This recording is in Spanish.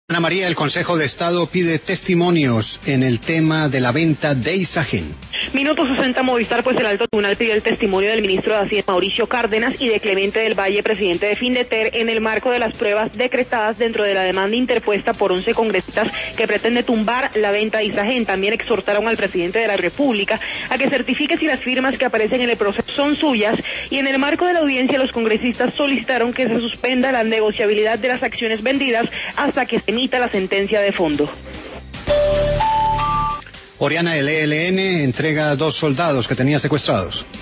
Ana María, el Consejo de Estado pide testimonios en el tema de la venta de Isagen. Minuto 60 Movistar, pues el alto tribunal pidió el testimonio del ministro de Hacienda Mauricio Cárdenas y de Clemente del Valle, presidente de Findeter, en el marco de las pruebas decretadas dentro de la demanda interpuesta por 11 congresistas que pretende tumbar la venta de Isagen. También exhortaron al presidente de la República a que certifique si las firmas que aparecen en el proceso son suyas, y en el marco de la audiencia los congresistas solicitaron que se suspenda la negociabilidad de las acciones vendidas hasta que se emita la sentencia de fondo. Oriana, el ELN entrega 2 soldados que tenía secuestrados.